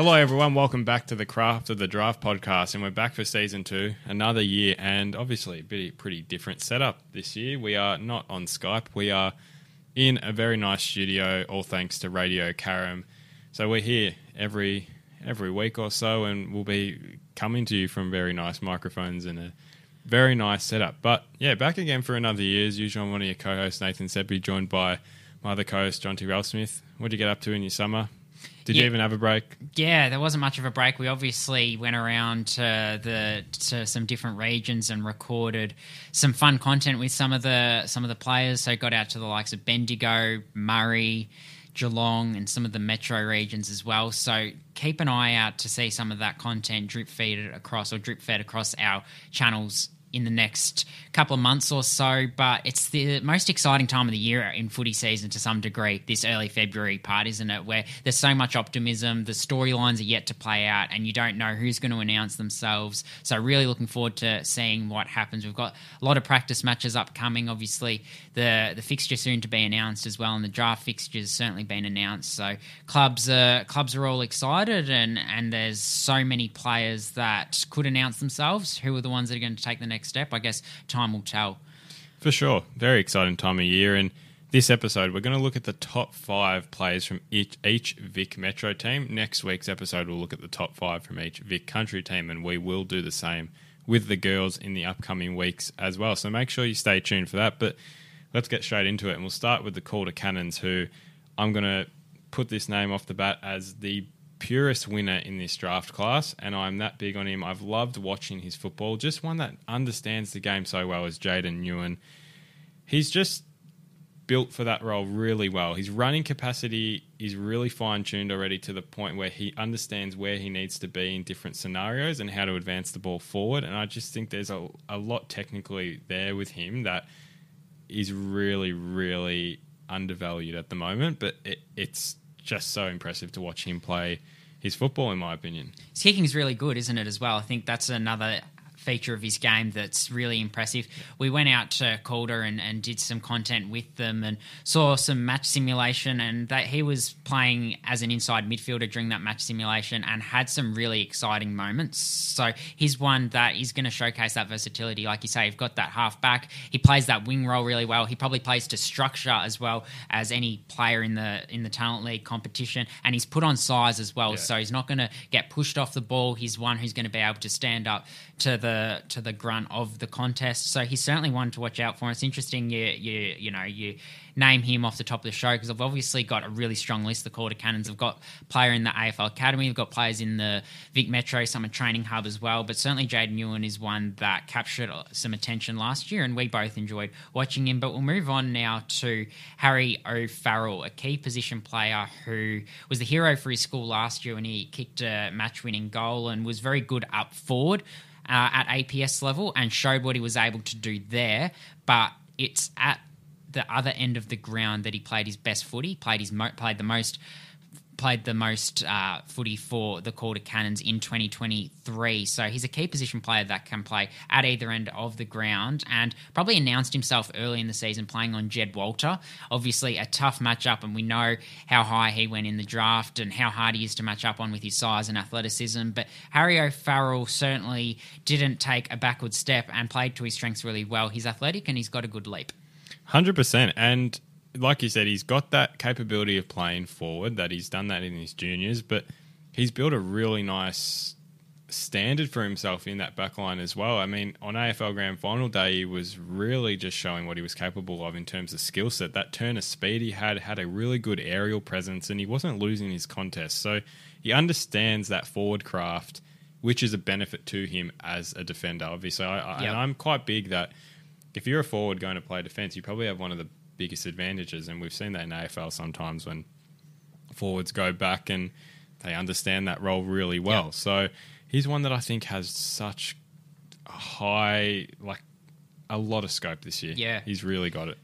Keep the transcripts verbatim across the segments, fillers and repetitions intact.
Hello, everyone. Welcome back to the Craft of the Draft podcast, and we're back for season two, another year, and obviously a pretty, pretty different setup this year. We are not on Skype. We are in a very nice studio, all thanks to Radio Karam. So we're here every every week or so, and we'll be coming to you from very nice microphones and a very nice setup. But yeah, back again for another year. As usual, I'm one of your co-hosts, Nathan Seppi, joined by my other co-host, John T. Ralsmith. What did you get up to in your summer? Did yeah. you even have a break? Yeah, there wasn't much of a break. We obviously went around to the to some different regions and recorded some fun content with some of the some of the players. So got out to the likes of Bendigo, Murray, Geelong, and some of the metro regions as well. So keep an eye out to see some of that content drip feed across or drip fed across our channels in the next couple of months or so. But it's the most exciting time of the year in footy season to some degree, this early February part, isn't it? Where there's so much optimism, the storylines are yet to play out, and you don't know who's going to announce themselves. So really looking forward to seeing what happens. We've got a lot of practice matches upcoming. Obviously, the the fixture soon to be announced as well, and the draft fixture's certainly been announced. So clubs are, clubs are all excited, and, and there's so many players that could announce themselves. Who are the ones that are going to take the next step? I guess time will tell. For sure. Very exciting time of year. And this episode, we're going to look at the top five players from each, each Vic Metro team. Next week's episode, we'll look at the top five from each Vic Country team, and we will do the same with the girls in the upcoming weeks as well. So make sure you stay tuned for that. But let's get straight into it, and we'll start with the Calder Cannons, who I'm going to put this name off the bat as the purest winner in this draft class, and I'm that big on him. I've loved watching his football. Just one that understands the game so well as Jaden Nguyen. He's just built for that role really well. His running capacity is really fine-tuned already to the point where he understands where he needs to be in different scenarios and how to advance the ball forward, and I just think there's a, a lot technically there with him that is really, really undervalued at the moment, but it, it's just so impressive to watch him play his football, in my opinion. His kicking is really good, isn't it, as well? I think that's another feature of his game that's really impressive. We went out to Calder and, and did some content with them and saw some match simulation, and that he was playing as an inside midfielder during that match simulation and had some really exciting moments. So he's one that is going to showcase that versatility. Like you say, you've got that half back. He plays that wing role really well. He probably plays to structure as well as any player in the in the Talent League competition, and he's put on size as well. Yeah. So he's not going to get pushed off the ball. He's one who's going to be able to stand up to the to the grunt of the contest. So he's certainly one to watch out for. It's interesting you you you know you name him off the top of the show because I've obviously got a really strong list. The Calder Cannons have got player in the A F L Academy, they've got players in the Vic Metro Summer Training Hub as well, but certainly Jaden Nguyen is one that captured some attention last year and we both enjoyed watching him. But we'll move on now to Harry O'Farrell, a key position player who was the hero for his school last year when he kicked a match-winning goal and was very good up forward Uh, at A P S level and showed what he was able to do there, but it's at the other end of the ground that he played his best footy, played his mo- played the most played the most uh, footy for the Calder Cannons in twenty twenty-three. So he's a key position player that can play at either end of the ground and probably announced himself early in the season playing on Jed Walter. Obviously a tough matchup, and we know how high he went in the draft and how hard he is to match up on with his size and athleticism. But Harry O'Farrell certainly didn't take a backward step and played to his strengths really well. He's athletic and he's got a good leap. one hundred percent. And like you said, he's got that capability of playing forward, that he's done that in his juniors, but he's built a really nice standard for himself in that back line as well. I mean, on A F L Grand Final day, he was really just showing what he was capable of in terms of skill set. That turn of speed he had, had a really good aerial presence, and he wasn't losing his contest. So he understands that forward craft, which is a benefit to him as a defender. Obviously, I, I, yep. and I'm quite big that if you're a forward going to play defence, you probably have one of the biggest advantages, and we've seen that in A F L sometimes when forwards go back and they understand that role really well. Yep. So he's one that I think has such a high, like a lot of scope this year. Yeah. He's really got it.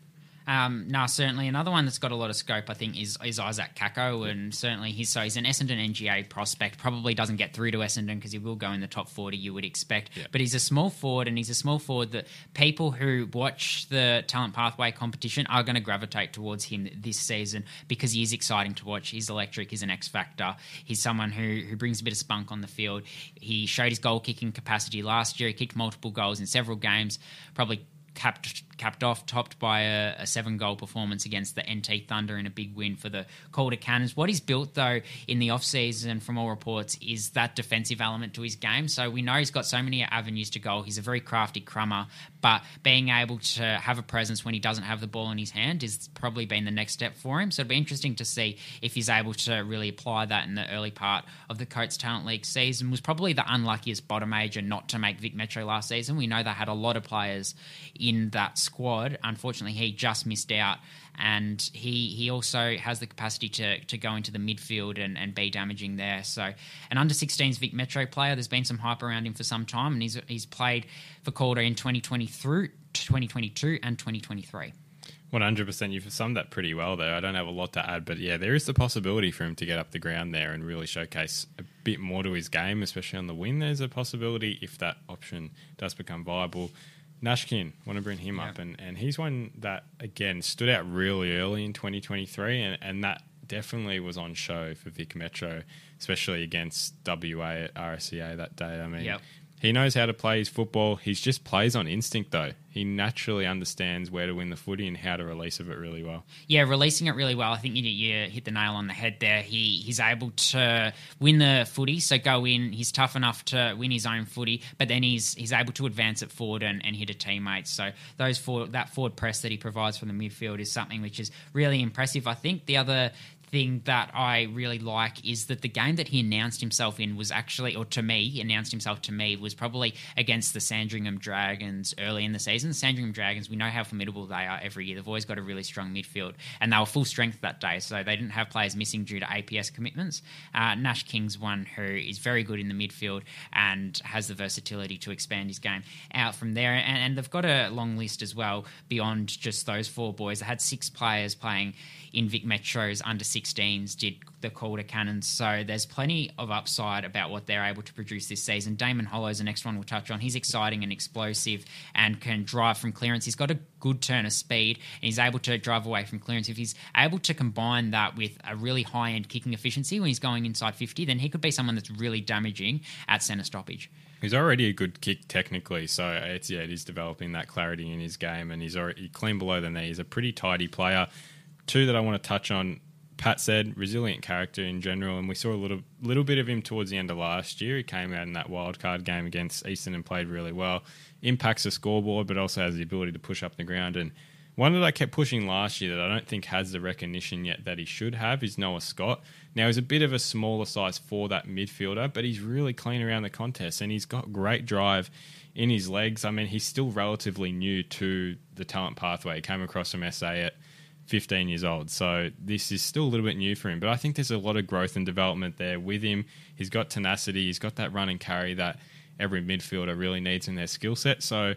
Um, no, certainly another one that's got a lot of scope, I think, is is Isaac Kako, and certainly he's so he's an Essendon N G A prospect. Probably doesn't get through to Essendon because he will go in the top forty, you would expect. Yeah. But he's a small forward, and he's a small forward that people who watch the Talent Pathway competition are going to gravitate towards him this season because he is exciting to watch. He's electric. He's an X factor. He's someone who who brings a bit of spunk on the field. He showed his goal kicking capacity last year. He kicked multiple goals in several games. Probably capped capped off, topped by a, a seven-goal performance against the N T Thunder in a big win for the Calder Cannons. What he's built, though, in the off-season, from all reports, is that defensive element to his game. So we know he's got so many avenues to goal. He's a very crafty crummer, but being able to have a presence when he doesn't have the ball in his hand is probably been the next step for him. So it'll be interesting to see if he's able to really apply that in the early part of the Coates Talent League season. Was probably the unluckiest bottom major not to make Vic Metro last season. We know they had a lot of players in that squad. Unfortunately, he just missed out, and he he also has the capacity to to go into the midfield and, and be damaging there. So an under sixteens Vic Metro player, there's been some hype around him for some time, and he's he's played for Calder in twenty twenty through twenty twenty-two and twenty twenty-three. one hundred percent. You've summed that pretty well there. I don't have a lot to add, but yeah, there is the possibility for him to get up the ground there and really showcase a bit more to his game, especially on the wing. There's a possibility if that option does become viable. Nashkin, want to bring him yeah. up, and, and he's one that, again, stood out really early in twenty twenty-three, and, and that definitely was on show for Vic Metro, especially against W A at R S C A that day. I mean, yep. He knows how to play his football. He just plays on instinct, though. He naturally understands where to win the footy and how to release of it really well. Yeah, releasing it really well. I think you, you hit the nail on the head there. He He's able to win the footy, so go in. He's tough enough to win his own footy, but then he's he's able to advance it forward and, and hit a teammate. So those forward, that forward press that he provides from the midfield is something which is really impressive. I think the other thing that I really like is that the game that he announced himself in was actually, or to me, he announced himself to me, was probably against the Sandringham Dragons early in the season. The Sandringham Dragons, we know how formidable they are every year. They've always got a really strong midfield, and they were full strength that day, so they didn't have players missing due to A P S commitments. Uh, Nash King's one who is very good in the midfield and has the versatility to expand his game out from there, and, and they've got a long list as well beyond just those four boys. They had six players playing in Vic Metro's under sixteens, did the Calder Cannons. So there's plenty of upside about what they're able to produce this season. Damon Hollow's the next one we'll touch on. He's exciting and explosive and can drive from clearance. He's got a good turn of speed, and he's able to drive away from clearance. If he's able to combine that with a really high-end kicking efficiency when he's going inside fifty, then he could be someone that's really damaging at centre stoppage. He's already a good kick technically, so it's yeah, it is developing that clarity in his game, and he's already clean below the knee. He's a pretty tidy player. Two that I want to touch on, Pat said, resilient character in general, and we saw a little little bit of him towards the end of last year. He came out in that wildcard game against Eastern and played really well. Impacts the scoreboard, but also has the ability to push up the ground. And one that I kept pushing last year that I don't think has the recognition yet that he should have is Noah Scott. Now, he's a bit of a smaller size for that midfielder, but he's really clean around the contest, and he's got great drive in his legs. I mean, he's still relatively new to the talent pathway. He came across from S A at fifteen years old, so this is still a little bit new for him, but I think there's a lot of growth and development there with him. He's got tenacity, he's got that run and carry that every midfielder really needs in their skill set, so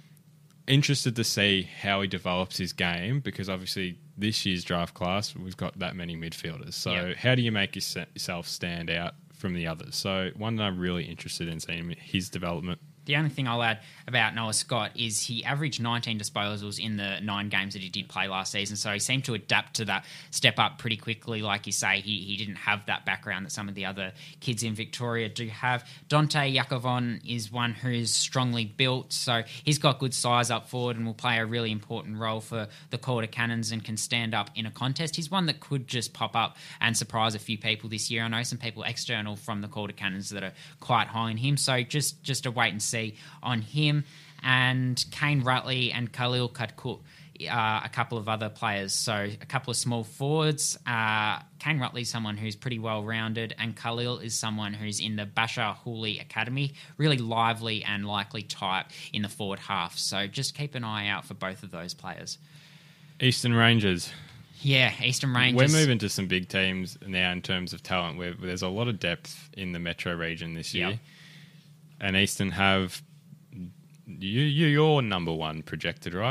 interested to see how he develops his game, because obviously this year's draft class, we've got that many midfielders, so yep. How do you make yourself stand out from the others? So one that I'm really interested in seeing his development. The only thing I'll add about Noah Scott is he averaged nineteen disposals in the nine games that he did play last season, so he seemed to adapt to that step up pretty quickly. Like you say, he he didn't have that background that some of the other kids in Victoria do have. Dante Yakovon is one who's strongly built, so he's got good size up forward and will play a really important role for the Calder Cannons and can stand up in a contest. He's one that could just pop up and surprise a few people this year. I know some people external from the Calder Cannons that are quite high on him, so just, just a wait and see on him. And Kane Rutley and Khalil Katkut are a couple of other players. So a couple of small forwards. Uh, Kane Rutley is someone who's pretty well-rounded, and Khalil is someone who's in the Bashar Hooley Academy, really lively and likely type in the forward half. So just keep an eye out for both of those players. Eastern Rangers. Yeah, Eastern Rangers. We're moving to some big teams now in terms of talent. Where there's a lot of depth in the Metro region this year. Yep. And Eastern have you, you, your number one projected, right?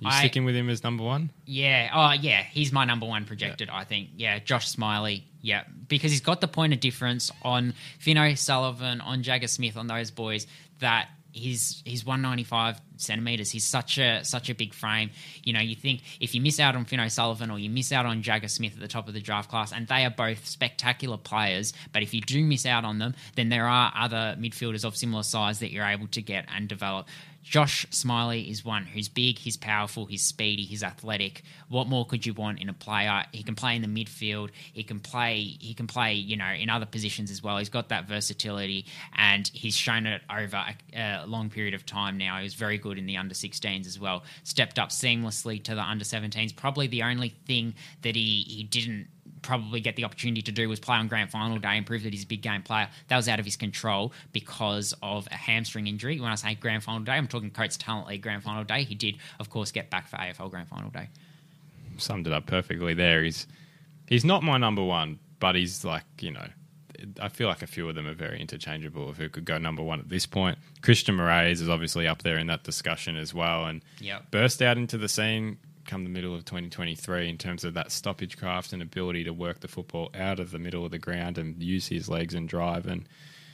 You I, sticking with him as number one? Yeah. Oh, yeah. He's my number one projected, yeah. I think. Yeah, Josh Smiley. Yeah, because he's got the point of difference on Finn O'Sullivan, on Jagger Smith, on those boys that he's he's one ninety-five centimeters. He's such a such a big frame. You know, you think if you miss out on Finn O'Sullivan or you miss out on Jagger Smith at the top of the draft class, and they are both spectacular players, but if you do miss out on them, then there are other midfielders of similar size that you're able to get and develop. Josh Smiley is one who's big, he's powerful, he's speedy, he's athletic. What more could you want in a player? He can play in the midfield. He can play. He can play. You know, in other positions as well. He's got that versatility, and he's shown it over a, a long period of time now. He was very good in the under sixteens as well. Stepped up seamlessly to the under seventeens. Probably the only thing that he he didn't probably get the opportunity to do was play on grand final day and prove that he's a big game player. That was out of his control because of a hamstring injury. When I say grand final day, I'm talking Coates Talent League grand final day. He did, of course, get back for A F L grand final day. Summed it up perfectly there. He's he's not my number one, but he's like, you know, I feel like a few of them are very interchangeable of who could go number one at this point. Christian Moraes is obviously up there in that discussion as well, and yep. burst out into the scene come the middle of twenty twenty-three in terms of that stoppage craft and ability to work the football out of the middle of the ground and use his legs and drive. And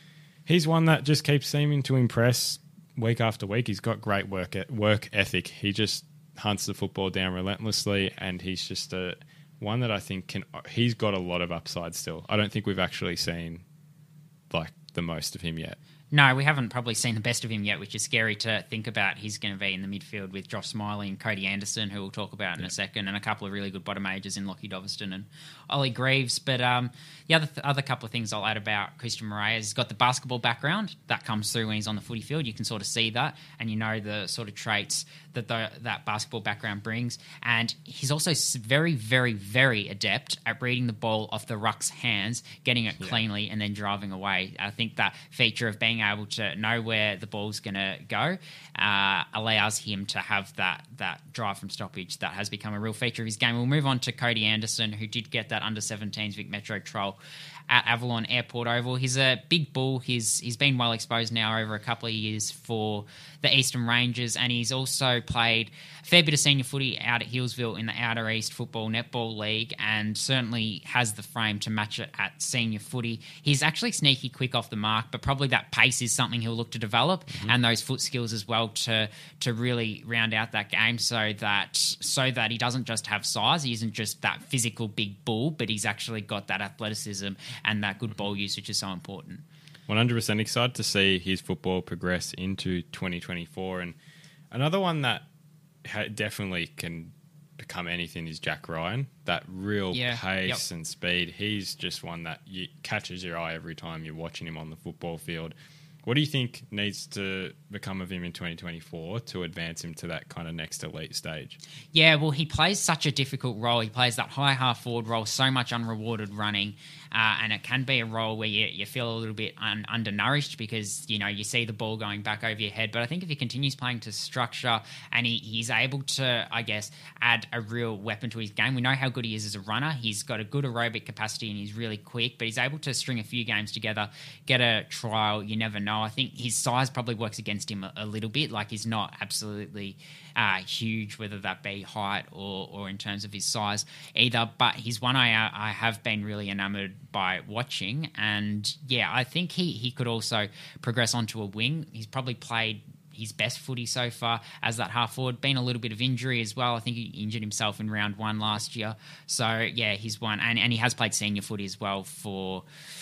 he's one that just keeps seeming to impress week after week. He's got great work work ethic. He just hunts the football down relentlessly, and he's just a one that I think can. He's got a lot of upside still. I don't think we've actually seen like the most of him yet. No, we haven't probably seen the best of him yet, which is scary to think about. He's going to be in the midfield with Josh Smiley and Cody Anderson, who we'll talk about in yeah. a second, and a couple of really good bottom ages in Lockie Doveston and Ollie Greaves. But um, the other th- other couple of things I'll add about Christian Moraes, he's got the basketball background. That comes through when he's on the footy field. You can sort of see that, and you know the sort of traits that the, that basketball background brings. And he's also very, very, very adept at reading the ball off the ruck's hands, getting it yeah. cleanly, and then driving away. I think that feature of being able to know where the ball's going to go uh, allows him to have that that drive from stoppage that has become a real feature of his game. We'll move on to Cody Anderson, who did get that under seventeens Vic Metro trial at Avalon Airport Oval. He's a big bull. He's he's been well exposed now over a couple of years for the Eastern Rangers, and he's also played a fair bit of senior footy out at Hillsville in the Outer East Football Netball League, and certainly has the frame to match it at senior footy. He's actually sneaky quick off the mark, but probably that pace is something he'll look to develop, mm-hmm. and those foot skills as well to to really round out that game, so that so that he doesn't just have size. He isn't just that physical big bull, but he's actually got that athleticism and that good ball use, which is so important. one hundred percent excited to see his football progress into twenty twenty-four. And another one that ha- definitely can become anything is Jack Ryan. That real yeah. pace yep. and speed. He's just one that you, catches your eye every time you're watching him on the football field. What do you think needs to become of him in twenty twenty-four to advance him to that kind of next elite stage? Yeah, well, he plays such a difficult role. He plays that high half forward role, so much unrewarded running, uh, and it can be a role where you, you feel a little bit un- undernourished because, you know, you see the ball going back over your head. But I think if he continues playing to structure and he, he's able to, I guess, add a real weapon to his game. We know how good he is as a runner. He's got a good aerobic capacity and he's really quick, but he's able to string a few games together, get a trial, you never know. I think his size probably works against him a, a little bit. Like, he's not absolutely uh, huge, whether that be height or, or in terms of his size either. But he's one I I have been really enamoured by watching. And yeah, I think he, he could also progress onto a wing. He's probably played his best footy so far as that half forward. Been a little bit of injury as well. I think he injured himself in round one last year. So yeah, he's one. And, and he has played senior footy as well for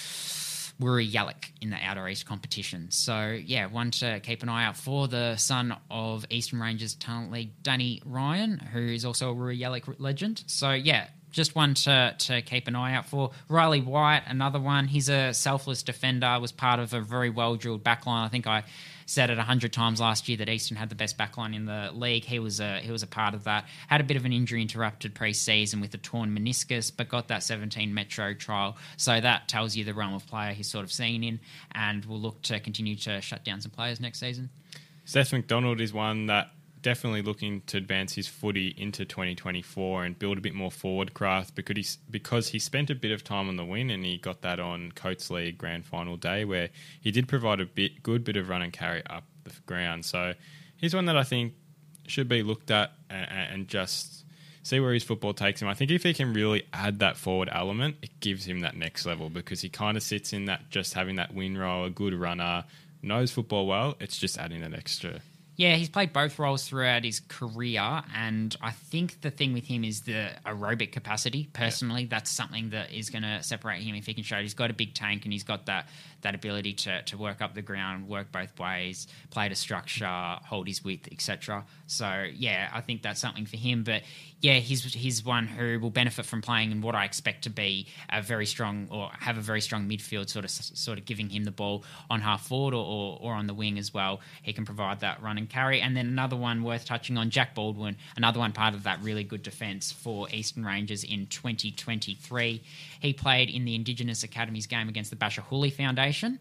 Wuri Yallock in the Outer East competition. So, yeah, one to keep an eye out for, the son of Eastern Rangers Talent League, Danny Ryan, who is also a Wuri Yallock legend. So, yeah, just one to, to keep an eye out for. Riley White, another one. He's a selfless defender, was part of a very well-drilled backline. I think I said it a hundred times last year that Eastern had the best backline in the league. He was a he was a part of that. Had a bit of an injury interrupted pre-season with a torn meniscus, but got that seventeen Metro trial. So that tells you the realm of player he's sort of seen in, and will look to continue to shut down some players next season. Seth McDonald is one that definitely looking to advance his footy into twenty twenty-four and build a bit more forward craft because he, because he spent a bit of time on the wing, and he got that on Coates League Grand Final day where he did provide a bit good bit of run and carry up the ground. So he's one that I think should be looked at and, and just see where his football takes him. I think if he can really add that forward element, it gives him that next level because he kind of sits in that just having that win role, a good runner, knows football well. It's just adding that extra. Yeah, he's played both roles throughout his career, and I think the thing with him is the aerobic capacity. Personally, yeah. that's something that is going to separate him if he can show it. He's got a big tank and he's got that that ability to, to work up the ground, work both ways, play to structure, hold his width, et cetera. So, yeah, I think that's something for him. But, yeah, he's, he's one who will benefit from playing in what I expect to be a very strong or have a very strong midfield, sort of sort of giving him the ball on half forward or, or, or on the wing as well. He can provide that run and carry. And then another one worth touching on, Jack Baldwin, another one part of that really good defence for Eastern Rangers in twenty twenty-three. He played in the Indigenous Academies game against the Basher Hooley Foundation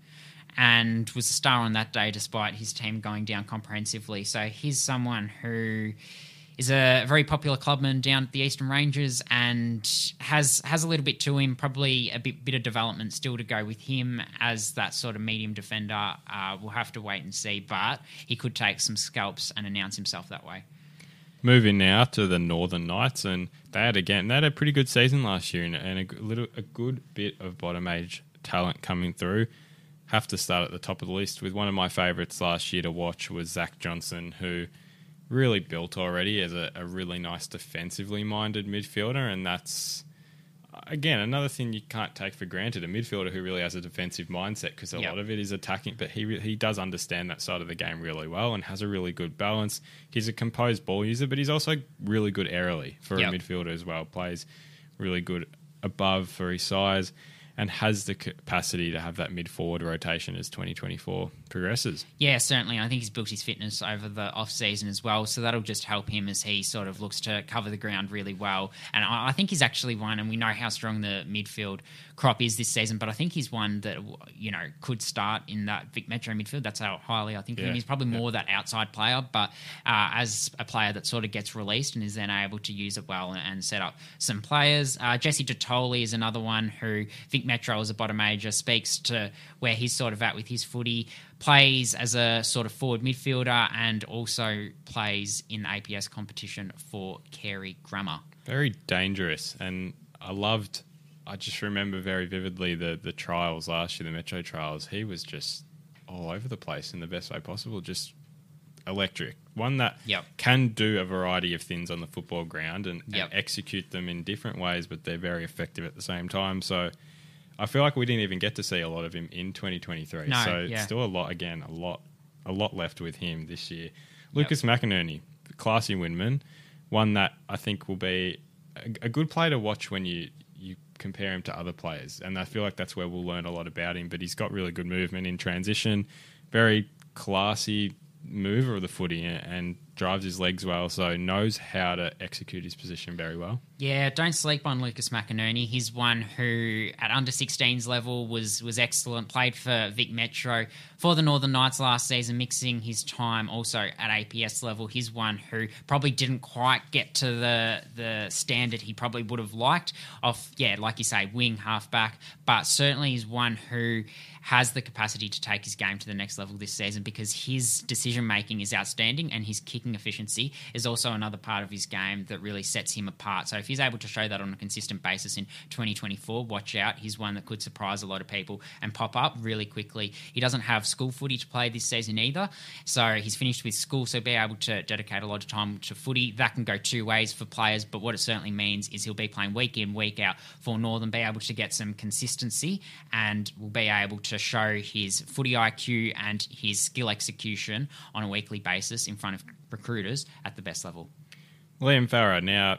and was a star on that day despite his team going down comprehensively. So he's someone who is a very popular clubman down at the Eastern Rangers and has has a little bit to him, probably a bit, bit of development still to go with him as that sort of medium defender. Uh, we'll have to wait and see, but he could take some scalps and announce himself that way. Moving now to the Northern Knights, and they had again they had a pretty good season last year, and, and a little a good bit of bottom age talent coming through. Have to start at the top of the list with one of my favourites last year to watch was Zach Johnson, who really built already as a, a really nice defensively minded midfielder, and that's again another thing you can't take for granted. A midfielder who really has a defensive mindset because a yep. lot of it is attacking, but he he does understand that side of the game really well and has a really good balance. He's a composed ball user, but he's also really good aerially for yep. a midfielder as well. Plays really good above for his size and has the capacity to have that mid-forward rotation as twenty twenty-four progresses. Yeah, certainly. I think he's built his fitness over the off-season as well, so that'll just help him as he sort of looks to cover the ground really well. And I think he's actually one, and we know how strong the midfield crop is this season, but I think he's one that, you know, could start in that Vic Metro midfield. That's how highly I think yeah. of him. He's probably more yeah. that outside player, but uh, as a player that sort of gets released and is then able to use it well and, and set up some players. Uh, Jesse Dottoli is another one who Vic Metro as a bottom major speaks to where he's sort of at with his footy, plays as a sort of forward midfielder and also plays in the A P S competition for Carey Grammar. Very dangerous, and I loved, I just remember very vividly the, the trials last year, the Metro trials. He was just all over the place in the best way possible, just electric. One that yep. can do a variety of things on the football ground and, yep. and execute them in different ways, but they're very effective at the same time. So I feel like we didn't even get to see a lot of him in twenty twenty-three. No, so yeah. still a lot, again, a lot a lot left with him this year. Lucas yep. McInerney, classy windman, one that I think will be a, a good player to watch when you, you compare him to other players. And I feel like that's where we'll learn a lot about him. But he's got really good movement in transition, very classy mover of the footy and drives his legs well, so knows how to execute his position very well. Yeah, don't sleep on Lucas McInerney. He's one who, at under sixteens level, was was excellent, played for Vic Metro for the Northern Knights last season, mixing his time also at A P S level. He's one who probably didn't quite get to the the standard he probably would have liked off, yeah, like you say, wing, halfback, but certainly is one who has the capacity to take his game to the next level this season because his decision-making is outstanding and his kicking efficiency is also another part of his game that really sets him apart. So if he's able to show that on a consistent basis in twenty twenty-four, watch out. He's one that could surprise a lot of people and pop up really quickly. He doesn't have school footy to play this season either, so he's finished with school, so be able to dedicate a lot of time to footy. That can go two ways for players, but what it certainly means is he'll be playing week in, week out for Northern, be able to get some consistency and will be able to show his footy I Q and his skill execution on a weekly basis in front of recruiters at the best level. Liam Farah, now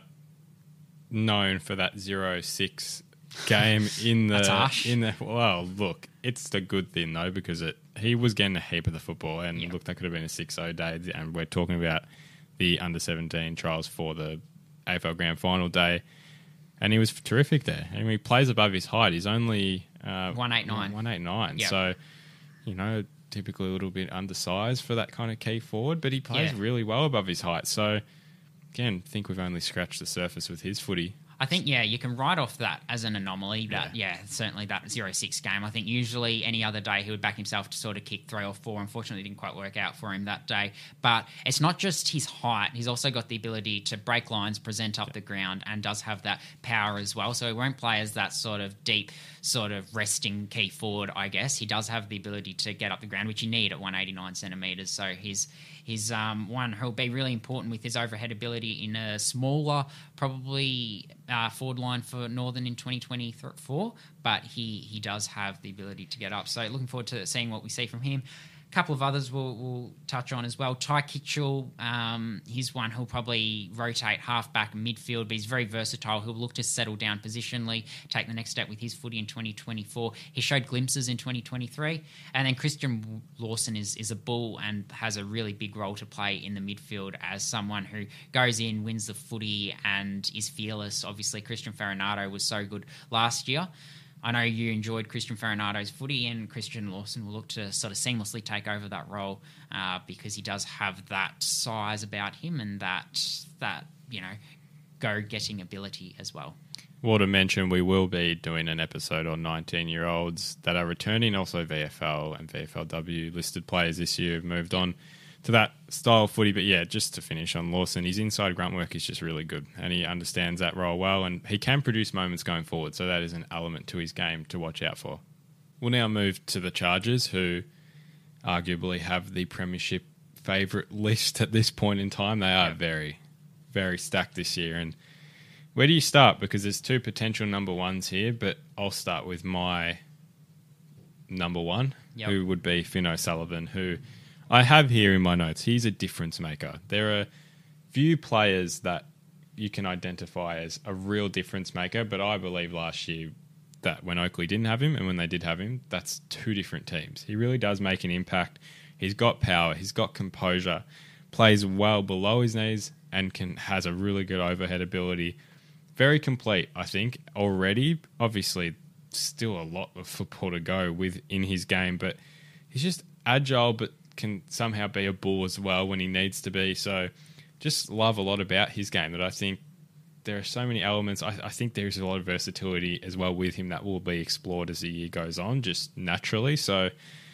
known for that zero six game in the That's harsh. in the well, look, it's the good thing though because it he was getting a heap of the football and yep. look, that could have been a six oh day, and we're talking about the under seventeen trials for the A F L Grand Final day, and he was terrific there. I mean, he plays above his height. He's only uh, one eighty-nine. one eighty-nine. Yep. So, you know, typically a little bit undersized for that kind of key forward, but he plays yeah. really well above his height. So, again, I think we've only scratched the surface with his footy. I think, yeah, you can write off that as an anomaly. But, yeah, yeah certainly that zero six game. I think usually any other day he would back himself to sort of kick three or four. Unfortunately, it didn't quite work out for him that day. But it's not just his height. He's also got the ability to break lines, present up yeah. the ground, and does have that power as well. So he won't play as that sort of deep, sort of resting key forward, I guess. He does have the ability to get up the ground, which you need at one hundred eighty-nine centimetres. So he's... He's um, one who'll be really important with his overhead ability in a smaller, probably uh, forward line for Northern in twenty twenty-four, but he, he does have the ability to get up. So looking forward to seeing what we see from him. A couple of others we'll, we'll touch on as well. Ty Kitchell, um, he's one who'll probably rotate half-back midfield, but he's very versatile. He'll look to settle down positionally, take the next step with his footy in twenty twenty-four. He showed glimpses in twenty twenty-three. And then Christian Lawson is, is a bull and has a really big role to play in the midfield as someone who goes in, wins the footy, and is fearless. Obviously, Christian Farinado was so good last year. I know you enjoyed Christian Farinato's footy, and Christian Lawson will look to sort of seamlessly take over that role uh, because he does have that size about him and that, that you know, go-getting ability as well. Well, to mention, we will be doing an episode on nineteen-year-olds that are returning, also V F L and V F L W listed players this year have moved on to that style of footy. But yeah, just to finish on Lawson, his inside grunt work is just really good and he understands that role well and he can produce moments going forward, so that is an element to his game to watch out for. We'll now move to the Chargers, who arguably have the premiership favourite list at this point in time. They are yep. very, very stacked this year. And where do you start? Because there's two potential number ones here, but I'll start with my number one, yep. who would be Finn O'Sullivan, who I have here in my notes. He's a difference maker. There are few players that you can identify as a real difference maker, but I believe last year that when Oakley didn't have him and when they did have him, that's two different teams. He really does make an impact. He's got power. He's got composure, plays well below his knees and can has a really good overhead ability. Very complete, I think, already. Obviously, still a lot of football to go with in his game, but he's just agile but can somehow be a bull as well when he needs to be. So just love a lot about his game that I think there are so many elements. I, I think there's a lot of versatility as well with him that will be explored as the year goes on, just naturally. So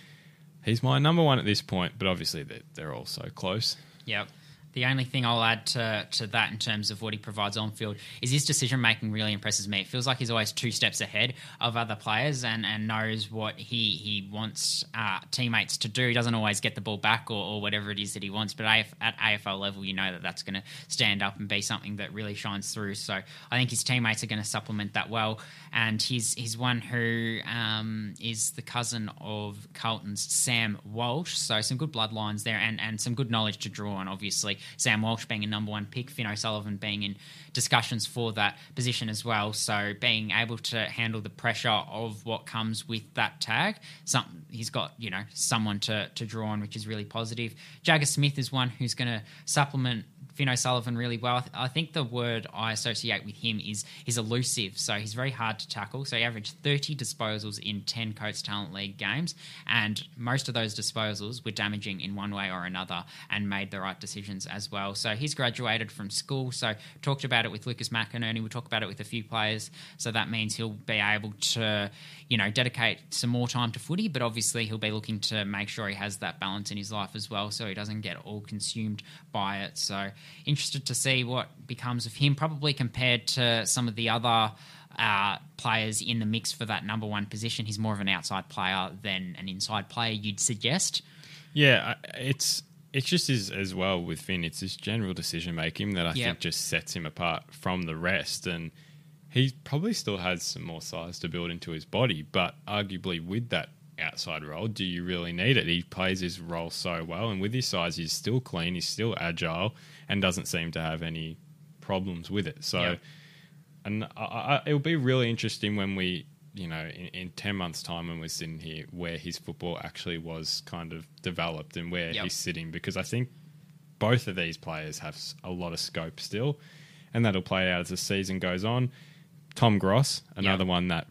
he's my number one at this point, but obviously they're, they're all so close. Yep. The only thing I'll add to, to that in terms of what he provides on field is his decision-making really impresses me. It feels like he's always two steps ahead of other players and, and knows what he, he wants uh, teammates to do. He doesn't always get the ball back or, or whatever it is that he wants, but at A F L level, you know that that's going to stand up and be something that really shines through. So I think his teammates are going to supplement that well. And he's, he's one who um, is the cousin of Carlton's Sam Walsh. So some good bloodlines there and, and some good knowledge to draw on, obviously. Sam Walsh being a number one pick, Finn O'Sullivan being in discussions for that position as well. So being able to handle the pressure of what comes with that tag, some, he's got, you know, someone to, to draw on, which is really positive. Jagger Smith is one who's going to supplement Finn O'Sullivan really well. I, th- I think the word I associate with him is he's elusive, so he's very hard to tackle. So he averaged thirty disposals in ten Coates Talent League games, and most of those disposals were damaging in one way or another and made the right decisions as well. So he's graduated from school, so talked about it with Lucas McInerney. We'll talk about it with a few players, so that means he'll be able to, you know, dedicate some more time to footy, but obviously he'll be looking to make sure he has that balance in his life as well so he doesn't get all consumed by it. So interested to see what becomes of him, probably compared to some of the other uh, players in the mix for that number one position. He's more of an outside player than an inside player, you'd suggest. Yeah, it's it's just his, as well with Finn, it's his general decision-making that I yep. think just sets him apart from the rest. And he probably still has some more size to build into his body, but arguably with that outside role, do you really need it? He plays his role so well, and with his size, he's still clean, he's still agile, and doesn't seem to have any problems with it. So, yep. and I, I, it'll be really interesting when we, you know, in, in ten months' time when we're sitting here, where his football actually was kind of developed and where yep. he's sitting, because I think both of these players have a lot of scope still, and that'll play out as the season goes on. Tom Gross, another yep. one that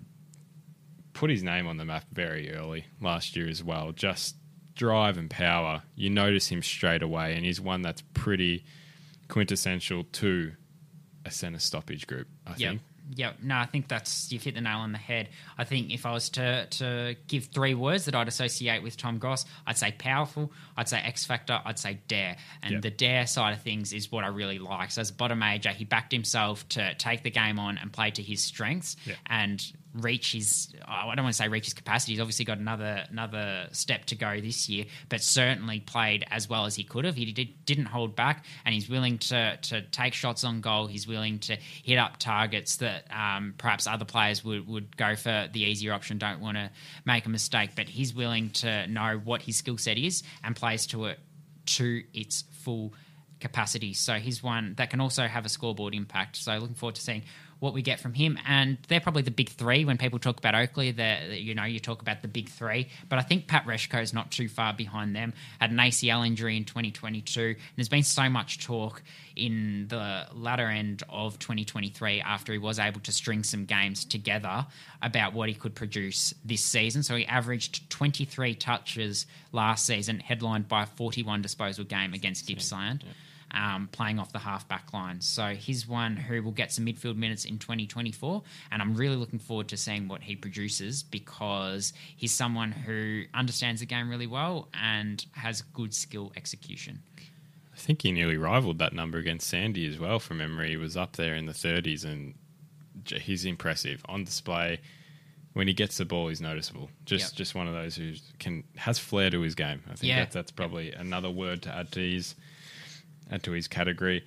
put his name on the map very early last year as well. Just drive and power. You notice him straight away, and he's one that's pretty quintessential to a a centre stoppage group, I Yep. think. Yeah, no, I think that's you've hit the nail on the head. I think if I was to to give three words that I'd associate with Tom Goss, I'd say powerful, I'd say X Factor, I'd say dare. And Yep. the dare side of things is what I really like. So as a bottom major, he backed himself to take the game on and play to his strengths Yep. and reach his, I don't want to say reach his capacity. He's obviously got another another step to go this year, but certainly played as well as he could have. He did, didn't hold back, and he's willing to to take shots on goal. He's willing to hit up targets that um, perhaps other players would, would go for the easier option, don't want to make a mistake, but he's willing to know what his skill set is and plays to it to its full capacity. So he's one that can also have a scoreboard impact. So looking forward to seeing what we get from him. And they're probably the big three. When people talk about Oakley, they're, you know, you talk about the big three. But I think Pat Reshko is not too far behind them. Had an A C L injury in twenty twenty-two. And there's been so much talk in the latter end of twenty twenty-three after he was able to string some games together about what he could produce this season. So he averaged twenty-three touches last season, headlined by a forty-one disposal game against Gippsland. Yeah. Um, playing off the half-back line. So he's one who will get some midfield minutes in twenty twenty-four, and I'm really looking forward to seeing what he produces because he's someone who understands the game really well and has good skill execution. I think he nearly rivaled that number against Sandy as well, from memory. He was up there in the thirties, and he's impressive. On display, when he gets the ball, he's noticeable. Just yep. just one of those who can has flair to his game. I think yeah. that, that's probably yep. another word to add to his add to his category.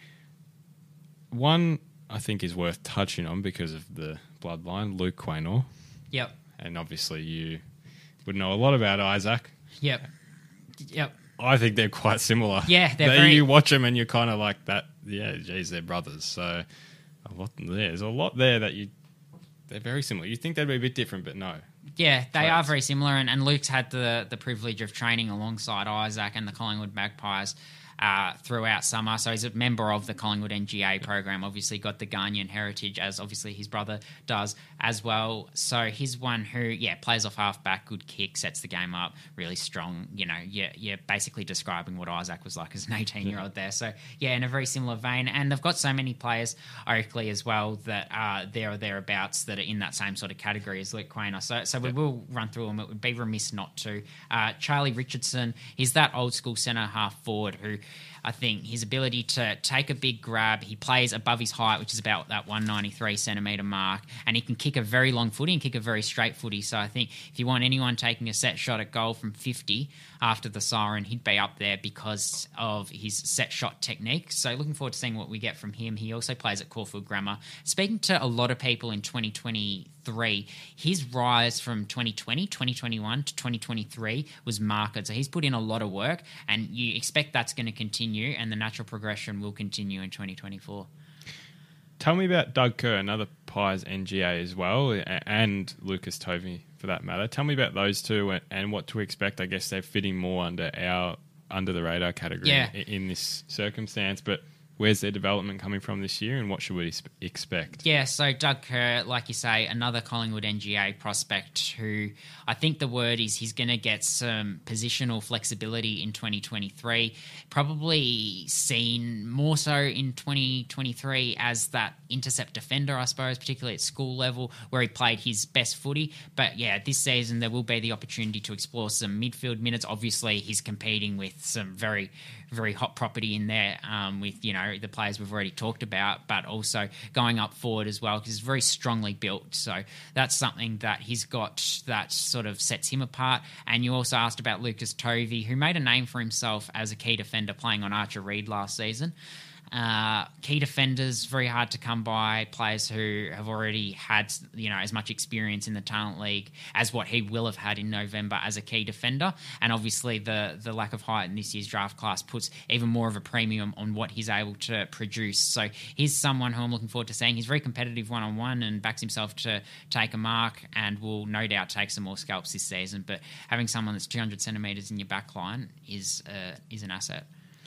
One I think is worth touching on because of the bloodline, Luke Quaynor. Yep. And obviously you would know a lot about Isaac. Yep. Yep. I think they're quite similar. Yeah, they're they, very... You watch them and you're kind of like that, yeah, geez, they're brothers. So a lot there. There's a lot there that you... They're very similar. You think they'd be a bit different, but no. Yeah, they are very similar, and, and Luke's had the, the privilege of training alongside Isaac and the Collingwood Magpies Uh, throughout summer. So he's a member of the Collingwood N G A program, obviously got the Ghanaian heritage, as obviously his brother does as well. So he's one who, yeah, plays off half-back, good kick, sets the game up, really strong. You know, you're, you're basically describing what Isaac was like as an eighteen-year-old there. So, yeah, in a very similar vein. And they've got so many players, Oakley as well, that are there or thereabouts that are in that same sort of category as Luke Quaynor. So, so we yep. will run through them. It would be remiss not to. Uh, Charlie Richardson, he's that old-school centre half-forward who I think his ability to take a big grab, he plays above his height, which is about that one ninety-three centimetre mark, and he can kick a very long footy and kick a very straight footy. So I think if you want anyone taking a set shot at goal from fifty after the siren, he'd be up there because of his set shot technique. So looking forward to seeing what we get from him. He also plays at Caulfield Grammar. Speaking to a lot of people in twenty twenty-three, his rise from twenty twenty, twenty twenty-one to twenty twenty-three was marked. So he's put in a lot of work, and you expect that's going to continue, and the natural progression will continue in twenty twenty-four. Tell me about Doug Kerr, another Pies N G A as well, and Lucas Tovey for that matter. Tell me about those two and what to expect. I guess they're fitting more under our under the radar category yeah. in this circumstance, but where's their development coming from this year, and what should we expect? Yeah, so Doug Kerr, like you say, another Collingwood N G A prospect who I think the word is he's going to get some positional flexibility in twenty twenty-three, probably seen more so in twenty twenty-three as that intercept defender, I suppose, particularly at school level where he played his best footy. But yeah, this season there will be the opportunity to explore some midfield minutes. Obviously, he's competing with some very, very hot property in there um, with, you know, the players we've already talked about, but also going up forward as well because he's very strongly built. So that's something that he's got that sort of sets him apart. And you also asked about Lucas Tovey, who made a name for himself as a key defender playing on Archer Reed last season. Uh, key defenders, very hard to come by, players who have already had, you know, as much experience in the Talent League as what he will have had in November as a key defender. And obviously the, the lack of height in this year's draft class puts even more of a premium on what he's able to produce. So he's someone who I'm looking forward to seeing. He's very competitive one-on-one and backs himself to take a mark and will no doubt take some more scalps this season. But having someone that's two hundred centimetres in your back line is, uh, is an asset.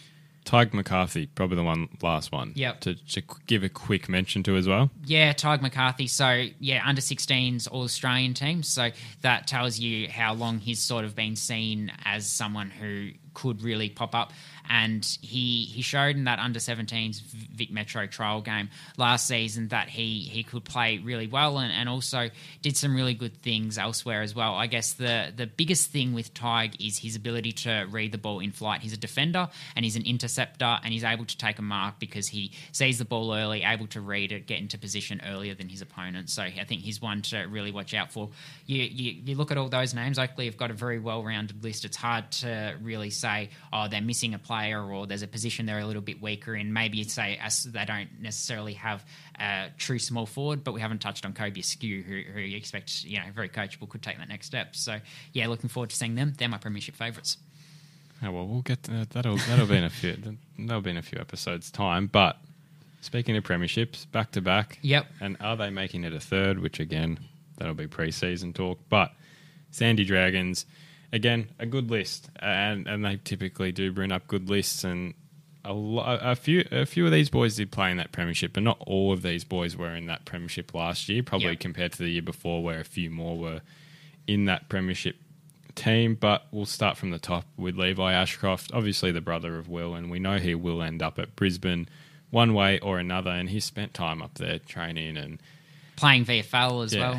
Tyg McCarthy, probably the one last one yep. to, to give a quick mention to as well. Yeah, Tyg McCarthy. So, yeah, under sixteens All-Australian team. So that tells you how long he's sort of been seen as someone who could really pop up. And he he showed in that under seventeens Vic Metro trial game last season that he, he could play really well, and, and also did some really good things elsewhere as well. I guess the, the biggest thing with Tig is his ability to read the ball in flight. He's a defender and he's an interceptor, and he's able to take a mark because he sees the ball early, able to read it, get into position earlier than his opponent. So I think he's one to really watch out for. You, you, you look at all those names, Oakley have got a very well-rounded list. It's hard to really say, oh, they're missing a player or there's a position they're a little bit weaker in. Maybe you'd say as they don't necessarily have a true small forward, but we haven't touched on Kobe Askew, who, who you expect, you know, very coachable, could take that next step. So, yeah, looking forward to seeing them. They're my premiership favourites. Oh, well, we'll get to, that'll that'll be in a few that'll be in a few episodes' time. But speaking of premierships, back to back. Yep. And are they making it a third? Which again, that'll be pre-season talk. But Sandy Dragons, again, a good list, and and they typically do bring up good lists. And a, lo- a few a few of these boys did play in that premiership, but not all of these boys were in that premiership last year. Probably yep. compared to the year before, where a few more were in that premiership team. But we'll start from the top with Levi Ashcroft, obviously the brother of Will, and we know he will end up at Brisbane one way or another, and he's spent time up there training and playing V F L as yeah. well.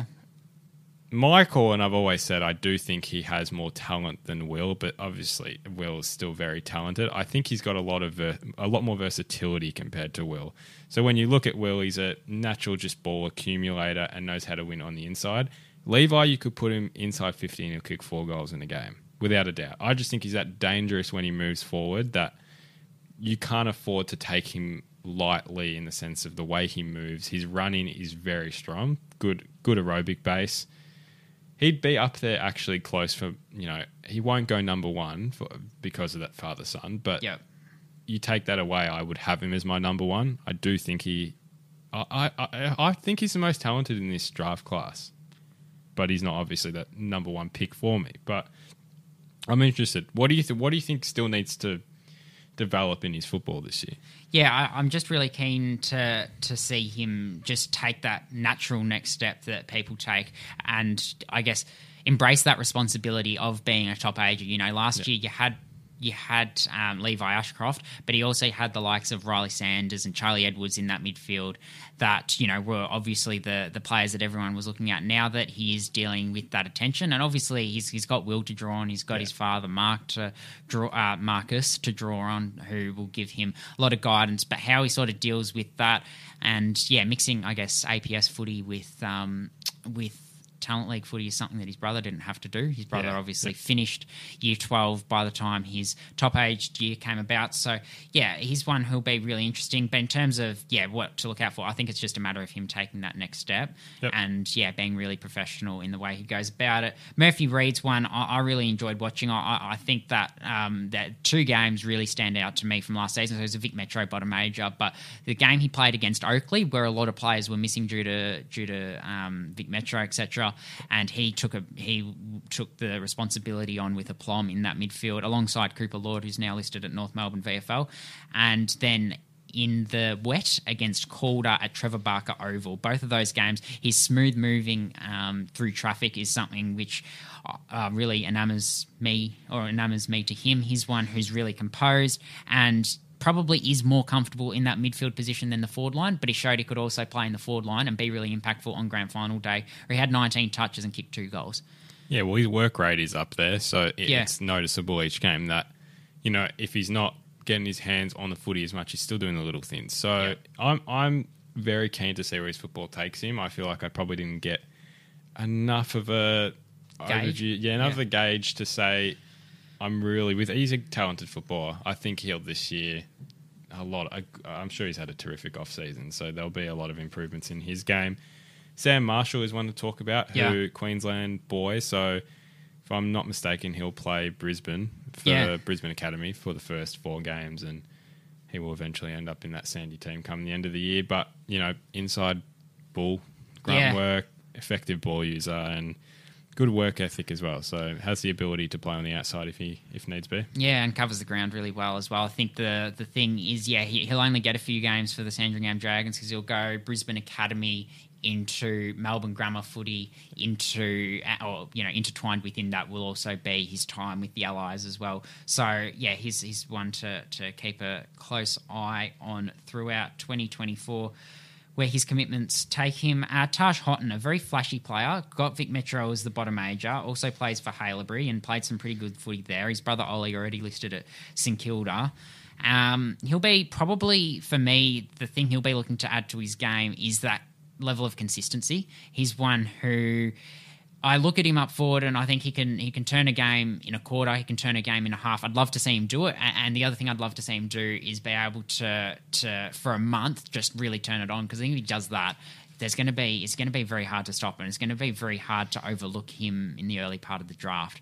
Michael, and I've always said I do think he has more talent than Will, but obviously Will is still very talented. I think he's got a lot of ver- a lot more versatility compared to Will. So when you look at Will, he's a natural just ball accumulator and knows how to win on the inside. Levi, you could put him inside fifty and he'll kick four goals in a game, without a doubt. I just think he's that dangerous when he moves forward that you can't afford to take him lightly in the sense of the way he moves. His running is very strong, good good aerobic base. He'd be up there actually close for, you know, he won't go number one for, because of that father-son, but yep. you take that away, I would have him as my number one. I do think he, I, I, I think he's the most talented in this draft class, but he's not obviously that number one pick for me. But I'm interested. What do you th- What do you think still needs to develop in his football this year? Yeah, I, I'm just really keen to to see him just take that natural next step that people take, and I guess embrace that responsibility of being a top ager. You know, last yeah. year you had you had um, Levi Ashcroft, but he also had the likes of Riley Sanders and Charlie Edwards in that midfield that, you know, were obviously the the players that everyone was looking at. Now that he is dealing with that attention, and obviously he's he's got Will to draw on, he's got yeah. his father Mark to draw, uh, Marcus to draw on, who will give him a lot of guidance. But how he sort of deals with that, and yeah, mixing I guess A P S footy with um, with Talent League footy is something that his brother didn't have to do. His brother yeah. obviously yeah. finished year twelve by the time his top aged year came about. So, yeah, he's one who'll be really interesting. But in terms of, yeah, what to look out for, I think it's just a matter of him taking that next step yep. and, yeah, being really professional in the way he goes about it. Murphy Reed's one I, I really enjoyed watching. I, I think that um, that two games really stand out to me from last season. So it was a Vic Metro bottom major, but the game he played against Oakley, where a lot of players were missing due to due to um, Vic Metro, et cetera, and he took a he took the responsibility on with aplomb in that midfield alongside Cooper Lord, who's now listed at North Melbourne V F L, and then in the wet against Calder at Trevor Barker Oval. Both of those games, his smooth moving um, through traffic is something which uh, really enamors me or enamors me to him. He's one who's really composed and probably is more comfortable in that midfield position than the forward line, but he showed he could also play in the forward line and be really impactful on grand final day, where he had nineteen touches and kicked two goals. Yeah, well, his work rate is up there, so it, yeah. it's noticeable each game that, you know, if he's not getting his hands on the footy as much, he's still doing the little things. So yeah. I'm I'm very keen to see where his football takes him. I feel like I probably didn't get enough of a gauge, overview, yeah, enough yeah. of a gauge to say I'm really with. He's a talented footballer. I think he'll this year a lot. I, I'm sure he's had a terrific off season, so there'll be a lot of improvements in his game. Sam Marshall is one to talk about, who yeah. Queensland boy. So if I'm not mistaken, he'll play Brisbane for yeah. Brisbane Academy for the first four games, and he will eventually end up in that Sandy team come the end of the year. But you know, inside bull, grunt yeah. work, effective ball user, and good work ethic as well. So has the ability to play on the outside if he if needs be. Yeah, and covers the ground really well as well. I think the the thing is, yeah, he, he'll only get a few games for the Sandringham Dragons because he'll go Brisbane Academy into Melbourne Grammar footy, into or you know intertwined within that will also be his time with the Allies as well. So yeah, he's he's one to to keep a close eye on throughout twenty twenty-four, where his commitments take him. Uh, Taj Houghton, a very flashy player, got Vic Metro as the bottom major, also plays for Haileybury and played some pretty good footy there. His brother Ollie already listed at St Kilda. Um, he'll be probably, for me, the thing he'll be looking to add to his game is that level of consistency. He's one who I look at him up forward and I think he can he can turn a game in a quarter, he can turn a game in a half. I'd love to see him do it. And the other thing I'd love to see him do is be able to, to for a month, just really turn it on, because I think if he does that, there's going to be it's going to be very hard to stop, and it's going to be very hard to overlook him in the early part of the draft.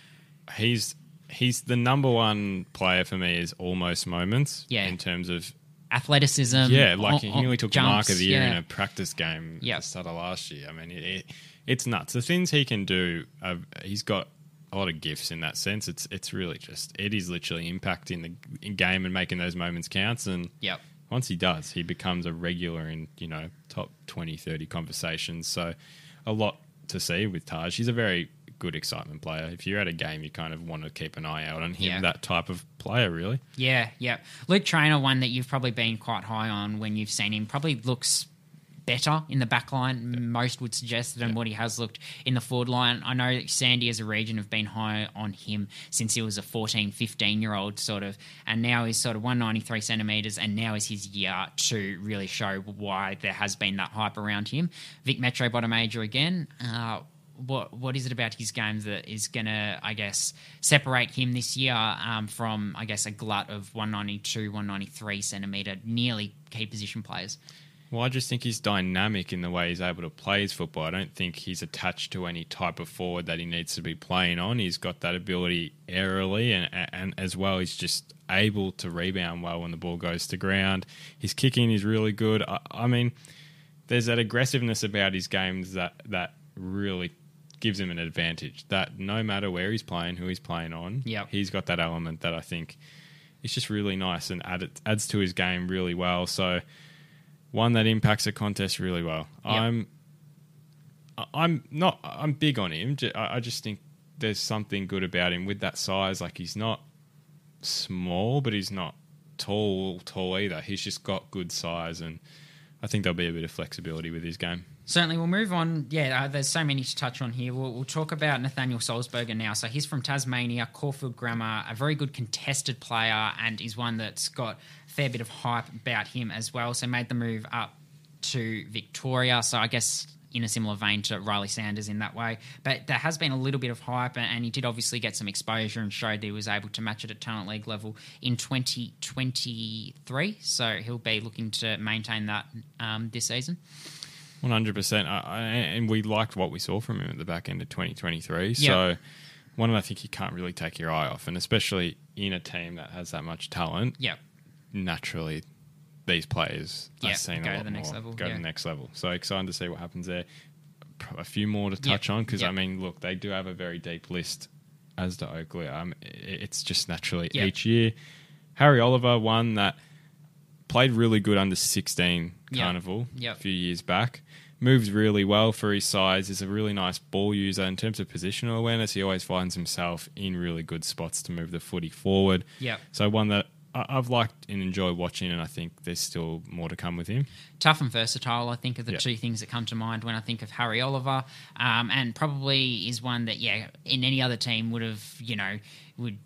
He's he's the number one player for me is almost moments. Yeah. In terms of athleticism. Yeah, like on, he nearly took jumps, the mark of the year yeah. in a practice game Yep. at the start of last year. I mean, it, it, it's nuts. The things he can do, uh, he's got a lot of gifts in that sense. It's it's really just, it is literally impacting the game and making those moments counts. And Yep. once he does, he becomes a regular in, you know, top twenty, thirty conversations. So a lot to see with Taj. He's a very good excitement player. If you're at a game, you kind of want to keep an eye out on him, Yeah. that type of player, really. Yeah, yeah. Luke Traynor, one that you've probably been quite high on when you've seen him, probably looks better in the back line, yeah. most would suggest, than yeah. what he has looked in the forward line. I know Sandy as a region have been high on him since he was a fourteen, fifteen-year-old sort of, and now he's sort of one ninety-three centimetres, and now is his year to really show why there has been that hype around him. Vic Metro bottom major again. Uh, What what is it about his game that is going to, I guess, separate him this year um, from, I guess, a glut of one ninety-two, one ninety-three centimetre, nearly key position players? Well, I just think he's dynamic in the way he's able to play his football. I don't think he's attached to any type of forward that he needs to be playing on. He's got that ability aerially, and, and as well, he's just able to rebound well when the ball goes to ground. His kicking is really good. I, I mean, there's that aggressiveness about his games that that really gives him an advantage, that no matter where he's playing, who he's playing on, yep. he's got that element that I think is just really nice and add, adds to his game really well. So one that impacts a contest really well. Yep. I'm I'm not I'm big on him. I just think there's something good about him with that size. Like, he's not small, but he's not tall tall either. He's just got good size, and I think there'll be a bit of flexibility with his game. Certainly, we'll move on. Yeah, uh, there's so many to touch on here. We'll, we'll talk about Nathaniel Salzberger now. So he's from Tasmania, Caulfield Grammar, a very good contested player, and is one that's got a fair bit of hype about him as well. So made the move up to Victoria. So I guess in a similar vein to Riley Sanders in that way. But there has been a little bit of hype, and he did obviously get some exposure and showed that he was able to match it at Talent League level in twenty twenty-three. So he'll be looking to maintain that um, this season. one hundred percent. I, I, and we liked what we saw from him at the back end of twenty twenty-three. Yep. So one I think you can't really take your eye off, and especially in a team that has that much talent, yep. naturally these players yep. are seen go a lot to the next more, level. go yeah. to the next level. So excited to see what happens there. A few more to touch yep. on, because, yep. I mean, look, they do have a very deep list, as do Oakley. Um, it's just naturally yep. each year. Harry Oliver, one that played really good under sixteen yep. Carnival yep. a few years back. Moves really well for his size. Is a really nice ball user. In terms of positional awareness, he always finds himself in really good spots to move the footy forward. Yep. So one that I've liked and enjoyed watching, and I think there's still more to come with him. Tough and versatile, I think, are the yep. two things that come to mind when I think of Harry Oliver, um, and probably is one that, yeah, in any other team would have, you know, would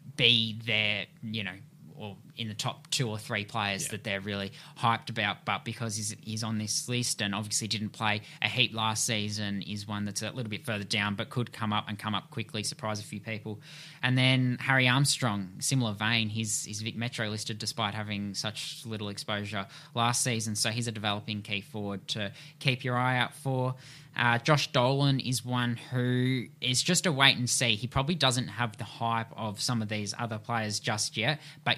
be there, you know, or in the top two or three players yeah. that they're really hyped about, but because he's, he's on this list and obviously didn't play a heap last season, is one that's a little bit further down but could come up and come up quickly, surprise a few people. And then Harry Armstrong, similar vein, he's, he's Vic Metro listed despite having such little exposure last season, so he's a developing key forward to keep your eye out for. Uh, Josh Dolan is one who is just a wait and see. He probably doesn't have the hype of some of these other players just yet, but you don't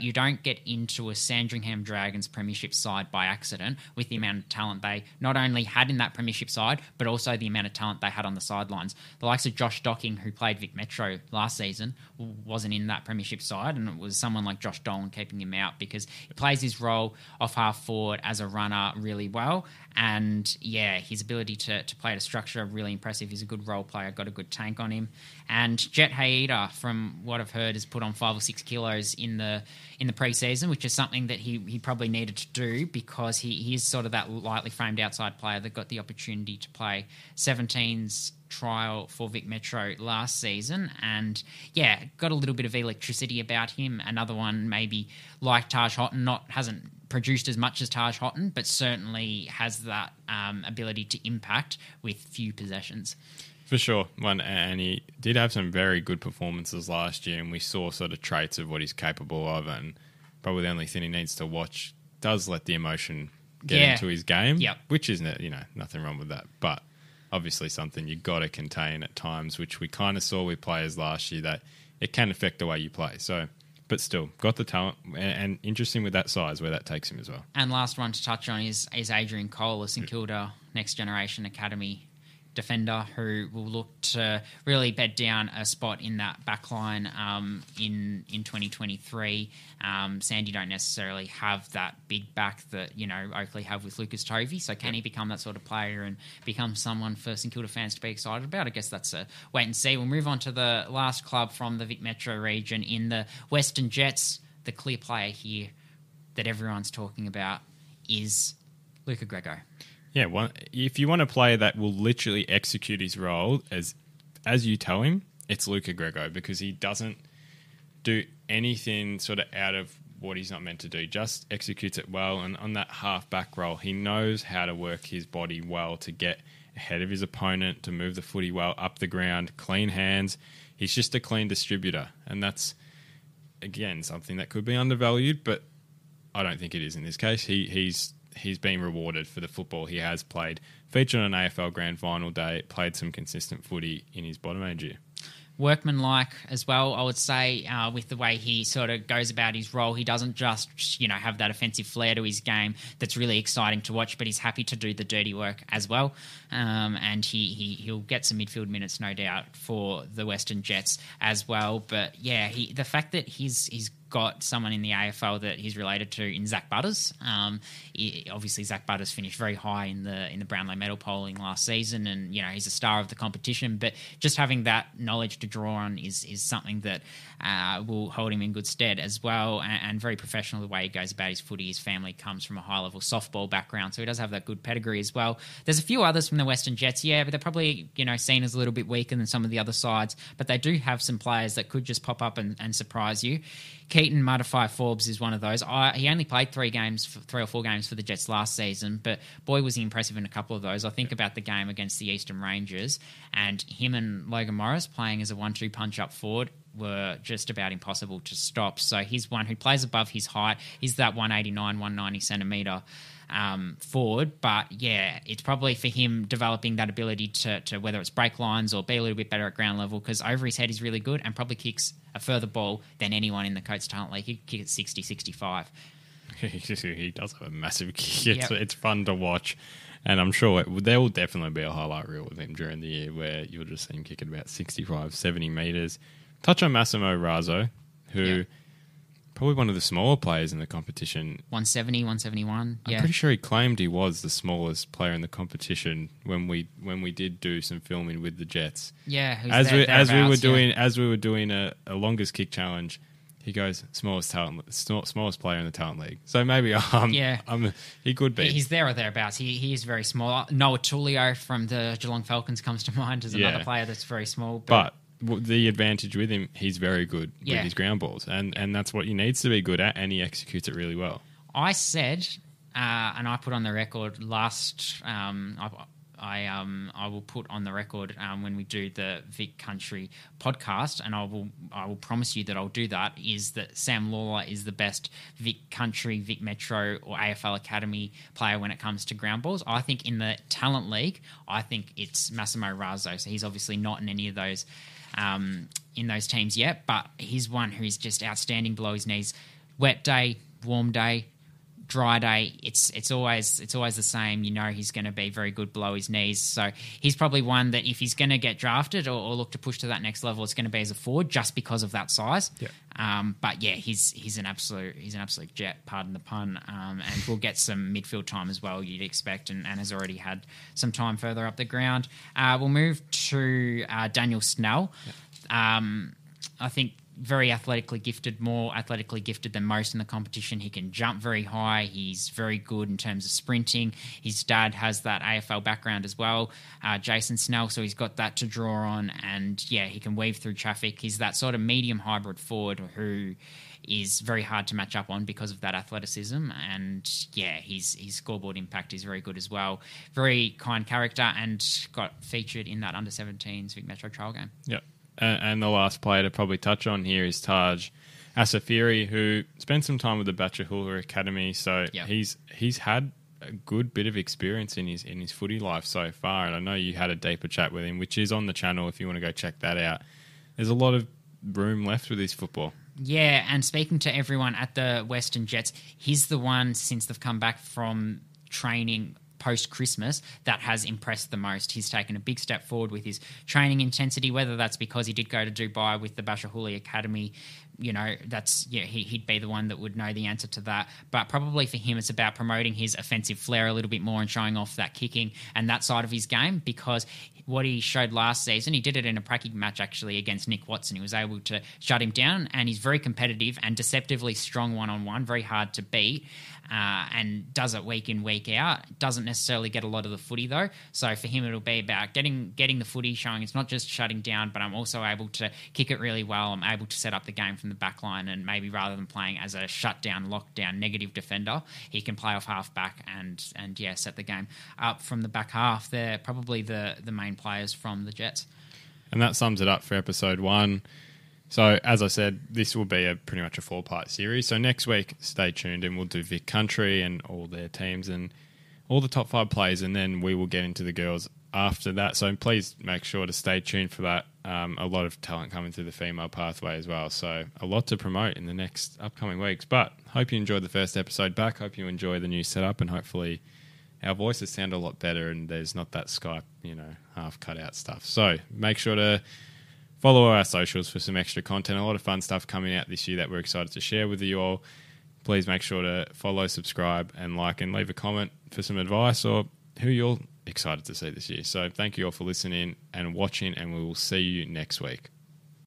get into a Sandringham Dragons premiership side by accident with the amount of talent they not only had in that premiership side, but also the amount of talent they had on the sidelines. The likes of Josh Docking, who played Vic Metro last season, wasn't in that premiership side, and it was someone like Josh Dolan keeping him out because he plays his role off half forward as a runner really well. And yeah, his ability to, to play at a structure, really impressive. He's a good role player, got a good tank on him. And Jet Haida, from what I've heard, has put on five or six kilos in the in the preseason, which is something that he, he probably needed to do because he, he is sort of that lightly framed outside player that got the opportunity to play seventeens trial for Vic Metro last season, and yeah, got a little bit of electricity about him. Another one maybe like Taj Houghton, not hasn't produced as much as Taj Houghton, but certainly has that um, ability to impact with few possessions. For sure. One, and he did have some very good performances last year, and we saw sort of traits of what he's capable of, and probably the only thing he needs to watch does let the emotion get Yeah. into his game, Yep. which is, you know, nothing wrong with that, but obviously something you got to contain at times, which we kind of saw with players last year, that it can affect the way you play. So, but still, got the talent, and, and interesting with that size where that takes him as well. And last one to touch on is, is Adrian Cole, a St Kilda Next Generation Academy defender who will look to really bed down a spot in that back line um, in in twenty twenty-three. Um, Sandy don't necessarily have that big back that, you know, Oakley have with Lucas Tovey. So can he become that sort of player and become someone for St Kilda fans to be excited about? I guess that's a wait and see. We'll move on to the last club from the Vic Metro region in the Western Jets. The clear player here that everyone's talking about is Luca Grego. Yeah, one, if you want a player that will literally execute his role as as you tell him, it's Luca Grego, because he doesn't do anything sort of out of what he's not meant to do, just executes it well. And on that half-back role, he knows how to work his body well to get ahead of his opponent, to move the footy well up the ground, clean hands. He's just a clean distributor. And that's, again, something that could be undervalued, but I don't think it is in this case. He He's... He's been rewarded for the football he has played. Featured on an A F L Grand Final day, played some consistent footy in his bottom age year. Workmanlike as well, I would say, uh, with the way he sort of goes about his role. He doesn't just, you know, have that offensive flair to his game that's really exciting to watch, but he's happy to do the dirty work as well. Um, and he, he, he'll get some midfield minutes, no doubt, for the Western Jets as well. But yeah, he, the fact that he's he's got someone in the A F L that he's related to in Zach Butters. Um, he, obviously, Zach Butters finished very high in the in the Brownlow medal polling last season, and you know he's a star of the competition. But just having that knowledge to draw on is is something that uh, will hold him in good stead as well. And, and very professional the way he goes about his footy. His family comes from a high level softball background, so he does have that good pedigree as well. There's a few others from the Western Jets, yeah, but they're probably you know seen as a little bit weaker than some of the other sides. But they do have some players that could just pop up and, and surprise you. Keaton Mudify Forbes is one of those. I, he only played three games, for, three or four games for the Jets last season, but boy was he impressive in a couple of those. I think about the game against the Eastern Rangers, and him and Logan Morris playing as a one two punch up forward were just about impossible to stop. So he's one who plays above his height. He's that one eighty-nine, one ninety centimetre um, forward. But yeah, it's probably for him developing that ability to, to whether it's break lines or be a little bit better at ground level, because over his head he's really good and probably kicks a further ball than anyone in the Coates Talent League. He could kick at sixty, sixty-five. He does have a massive kick. It's, Yep. it's fun to watch. And I'm sure it, there will definitely be a highlight reel with him during the year where you'll just see him kick at about sixty-five, seventy metres. Touch on Massimo Razzo, who Yep. probably one of the smaller players in the competition. one seventy, one seventy-one. I'm Yeah. pretty sure he claimed he was the smallest player in the competition when we when we did do some filming with the Jets. Yeah. who's As there- we as we were thereabouts, yeah. doing as we were doing a, a longest kick challenge, he goes smallest talent smallest player in the talent league. So maybe um Yeah. um he could be. He's there or thereabouts. He he is very small. Noah Tulio from the Geelong Falcons comes to mind as another Yeah. player that's very small. But w- the advantage with him, he's very good Yeah. with his ground balls, and and that's what he needs to be good at, and he executes it really well. I said, uh, and I put on the record last. Um, I, I um I will put on the record um, when we do the Vic Country podcast, and I will I will promise you that I'll do that. Is that Sam Lawler is the best Vic Country, Vic Metro, or A F L Academy player when it comes to ground balls? I think in the Talent League, I think it's Massimo Razzo. So he's obviously not in any of those um, in those teams yet, but he's one who's just outstanding below his knees. wet day, warm day, dry day, it's it's always it's always the same. You know he's going to be very good below his knees. So he's probably one that if he's going to get drafted or, or look to push to that next level, it's going to be as a forward just because of that size. Yeah. Um, but yeah, he's he's an absolute he's an absolute jet. Pardon the pun. Um, and we'll get some midfield time as well. You'd expect, and, and has already had some time further up the ground. Uh, we'll move to uh, Daniel Snell. Yeah. Um, I think. Very athletically gifted, more athletically gifted than most in the competition. He can jump very high. He's very good in terms of sprinting. His dad has that A F L background as well, uh, Jason Snell, so he's got that to draw on. And, yeah, he can weave through traffic. He's that sort of medium hybrid forward who is very hard to match up on because of that athleticism. And, yeah, his, his scoreboard impact is very good as well. Very kind character and got featured in that under seventeens Vic Metro trial game. Yep. And the last player to probably touch on here is Taj Asafiri, who spent some time with the Bachahula Academy. So yep. he's he's had a good bit of experience in his in his footy life so far. And I know you had a deeper chat with him, which is on the channel if you want to go check that out. There's a lot of room left with his football. Yeah, and speaking to everyone at the Western Jets, he's the one since they've come back from training post-Christmas that has impressed the most. He's taken a big step forward with his training intensity, whether that's because he did go to Dubai with the Bachahuli Academy. You know, that's yeah, he, he'd be the one that would know the answer to that. But probably for him, it's about promoting his offensive flair a little bit more and showing off that kicking and that side of his game, because what he showed last season, he did it in a pracky match actually against Nick Watson. He was able to shut him down, and he's very competitive and deceptively strong one-on-one, very hard to beat. Uh, and does it week in, week out. Doesn't necessarily get a lot of the footy, though. So for him, it'll be about getting getting the footy, showing it's not just shutting down, but I'm also able to kick it really well. I'm able to set up the game from the back line, and maybe rather than playing as a shutdown, lockdown, negative defender, he can play off half-back and, and yeah, set the game up from the back half. They're probably the, the main players from the Jets. And that sums it up for episode one. So, as I said, this will be a pretty much a four-part series. So next week, stay tuned and we'll do Vic Country and all their teams and all the top five players, and then we will get into the girls after that. So please make sure to stay tuned for that. Um, a lot of talent coming through the female pathway as well. So a lot to promote in the next upcoming weeks. But hope you enjoyed the first episode back. Hope you enjoy the new setup, and hopefully our voices sound a lot better and there's not that Skype, you know, half cut out stuff. So make sure to follow our socials for some extra content. A lot of fun stuff coming out this year that we're excited to share with you all. Please make sure to follow, subscribe, and like, and leave a comment for some advice or who you're excited to see this year. So thank you all for listening and watching, and we will see you next week.